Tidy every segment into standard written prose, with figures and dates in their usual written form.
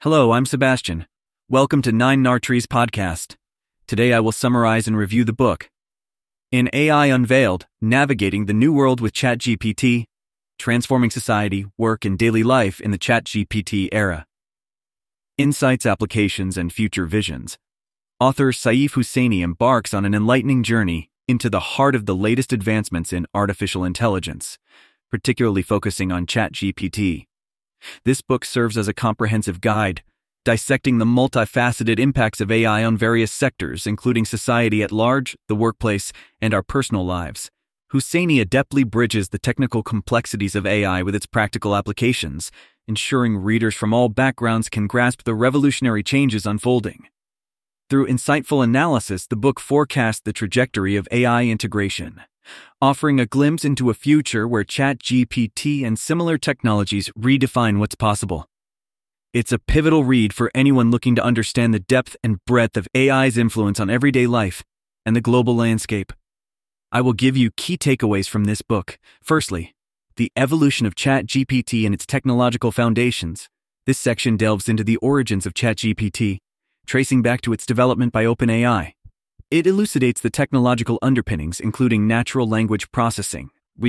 Hello, I'm Sebastian. Welcome to Nine Nartrees podcast. Today I will summarize and review the book, In AI Unveiled, Navigating the New World with ChatGPT, Transforming Society, Work, and Daily Life in the ChatGPT Era. Insights, Applications, and Future Visions. Author Saif Hussaini embarks on an enlightening journey into the heart of the latest advancements in artificial intelligence, particularly focusing on ChatGPT. This book serves as a comprehensive guide, dissecting the multifaceted impacts of AI on various sectors, including society at large, the workplace, and our personal lives. Hussaini adeptly bridges the technical complexities of AI with its practical applications, ensuring readers from all backgrounds can grasp the revolutionary changes unfolding. Through insightful analysis, the book forecasts the trajectory of AI integration, offering a glimpse into a future where ChatGPT and similar technologies redefine what's possible. It's a pivotal read for anyone looking to understand the depth and breadth of AI's influence on everyday life and the global landscape. I will give you key takeaways from this book. Firstly, the evolution of ChatGPT and its technological foundations. This section delves into the origins of ChatGPT, tracing back to its development by OpenAI. It elucidates the technological underpinnings, including natural language processing,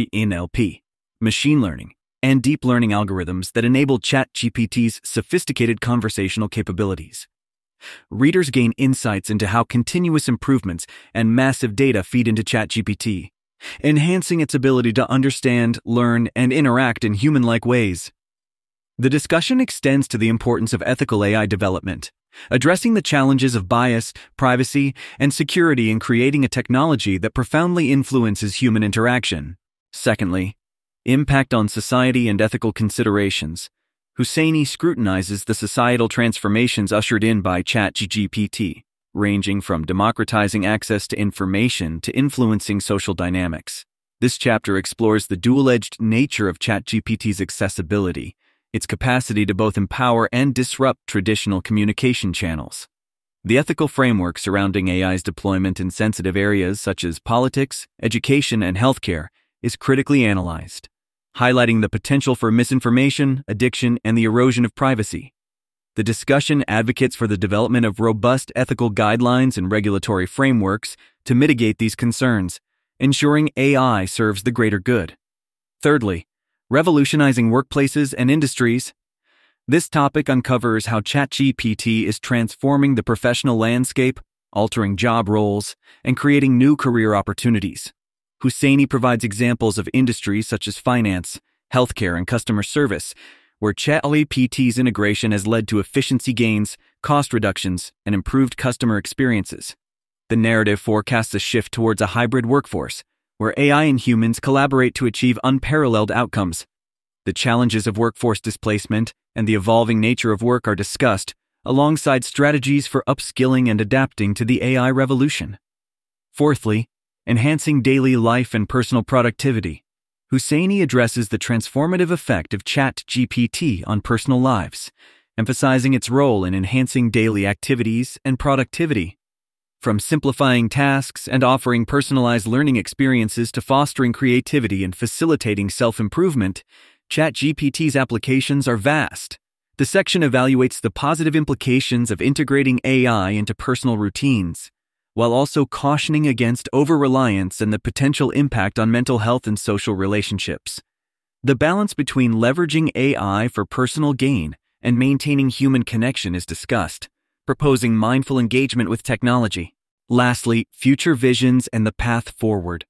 NLP, machine learning, and deep learning algorithms that enable ChatGPT's sophisticated conversational capabilities. Readers gain insights into how continuous improvements and massive data feed into ChatGPT, enhancing its ability to understand, learn, and interact in human-like ways. The discussion extends to the importance of ethical AI development, addressing the challenges of bias, privacy, and security in creating a technology that profoundly influences human interaction. Secondly, impact on society and ethical considerations. Hussaini scrutinizes the societal transformations ushered in by ChatGPT, ranging from democratizing access to information to influencing social dynamics. This chapter explores the dual-edged nature of ChatGPT's accessibility, its capacity to both empower and disrupt traditional communication channels. The ethical framework surrounding AI's deployment in sensitive areas such as politics, education, and healthcare is critically analyzed, highlighting the potential for misinformation, addiction, and the erosion of privacy. The discussion advocates for the development of robust ethical guidelines and regulatory frameworks to mitigate these concerns, ensuring AI serves the greater good. Thirdly, revolutionizing workplaces and industries. This topic uncovers how ChatGPT is transforming the professional landscape, altering job roles, and creating new career opportunities. Hussaini provides examples of industries such as finance, healthcare, and customer service, where ChatGPT's integration has led to efficiency gains, cost reductions, and improved customer experiences. The narrative forecasts a shift towards a hybrid workforce, where AI and humans collaborate to achieve unparalleled outcomes. The challenges of workforce displacement and the evolving nature of work are discussed, alongside strategies for upskilling and adapting to the AI revolution. Fourthly, enhancing daily life and personal productivity. Hussaini addresses the transformative effect of ChatGPT on personal lives, emphasizing its role in enhancing daily activities and productivity. From simplifying tasks and offering personalized learning experiences to fostering creativity and facilitating self-improvement, ChatGPT's applications are vast. The section evaluates the positive implications of integrating AI into personal routines, while also cautioning against over-reliance and the potential impact on mental health and social relationships. The balance between leveraging AI for personal gain and maintaining human connection is discussed, proposing mindful engagement with technology. Lastly, future visions and the path forward.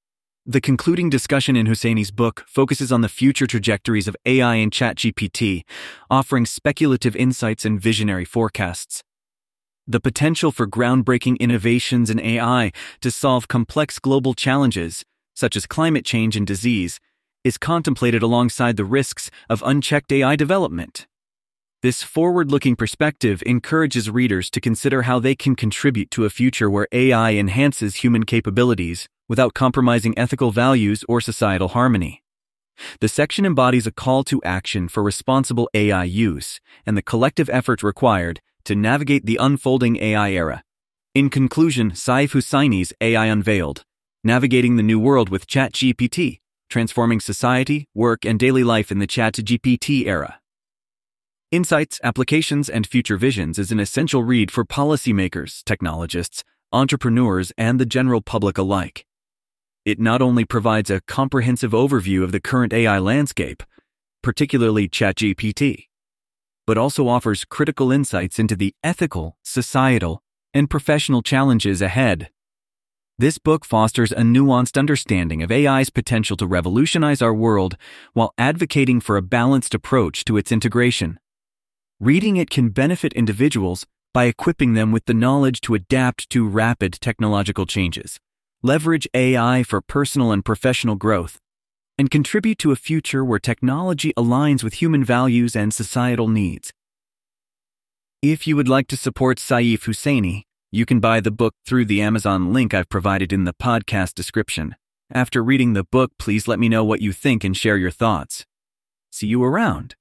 The concluding discussion in Hussaini's book focuses on the future trajectories of AI and ChatGPT, offering speculative insights and visionary forecasts. The potential for groundbreaking innovations in AI to solve complex global challenges, such as climate change and disease, is contemplated alongside the risks of unchecked AI development. This forward-looking perspective encourages readers to consider how they can contribute to a future where AI enhances human capabilities without compromising ethical values or societal harmony. The section embodies a call to action for responsible AI use and the collective effort required to navigate the unfolding AI era. In conclusion, Saif Hussaini's AI Unveiled, Navigating the New World with ChatGPT, Transforming Society, Work, and Daily Life in the ChatGPT Era. Insights, Applications, and Future Visions is an essential read for policymakers, technologists, entrepreneurs, and the general public alike. It not only provides a comprehensive overview of the current AI landscape, particularly ChatGPT, but also offers critical insights into the ethical, societal, and professional challenges ahead. This book fosters a nuanced understanding of AI's potential to revolutionize our world while advocating for a balanced approach to its integration. Reading it can benefit individuals by equipping them with the knowledge to adapt to rapid technological changes, leverage AI for personal and professional growth, and contribute to a future where technology aligns with human values and societal needs. If you would like to support Saif Husseini, you can buy the book through the Amazon link I've provided in the podcast description. After reading the book, please let me know what you think and share your thoughts. See you around.